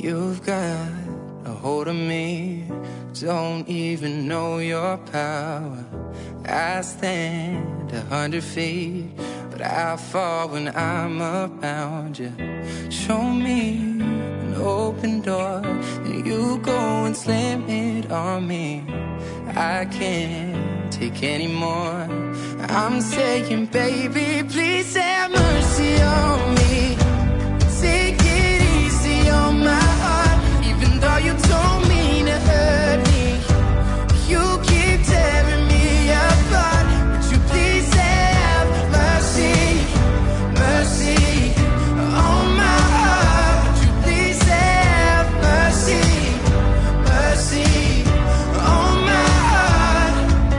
You've got a hold of me, don't even know your power. I stand 100 feet, but I fall when I'm around you. Show me an open door, then you go and slam it on me. I can't take any more. I'm saying, baby, please have mercy on me. Take it easy on my heart, even though you don't mean to hurt me. You keep tearing me apart. Would you please have mercy, mercy on my heart? Would you please have mercy, mercy on my heart?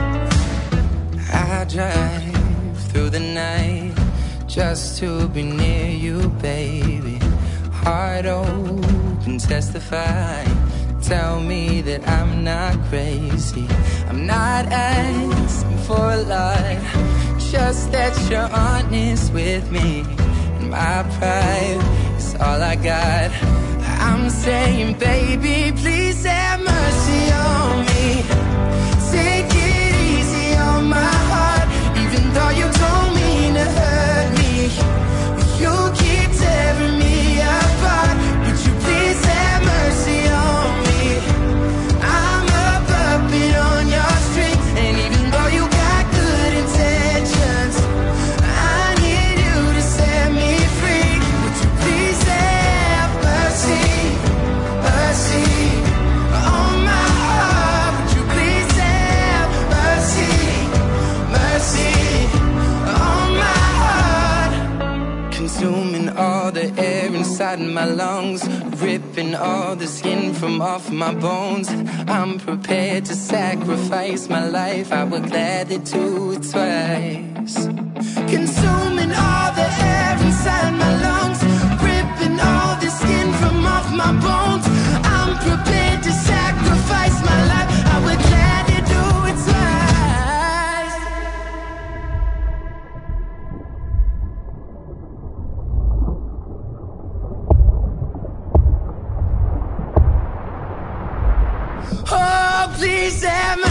I drive through the night just to be near you, baby. Heart open, testify. Tell me that I'm not crazy. I'm not asking for a lot, just that you're honest with me. And my pride is all I got. I'm saying, baby, please have mercy on me. Take it easy on my heart, even though you don't mean to hurt me. You keep tearing me apart. Would you please have mercy on me? I'm a puppet on your string, and even though you got good intentions, I need you to set me free. Would you please have mercy, mercy on my heart? Would you please have mercy, mercy on my heart? Consuming all the air inside my lungs, ripping all the skin from off my bones. I'm prepared to sacrifice my life, I would gladly do it twice. Consuming all the air inside my lungs, ripping all the skin from off my bones. I'm prepared to sacrifice my life, I would gladly do it twice. Oh, please have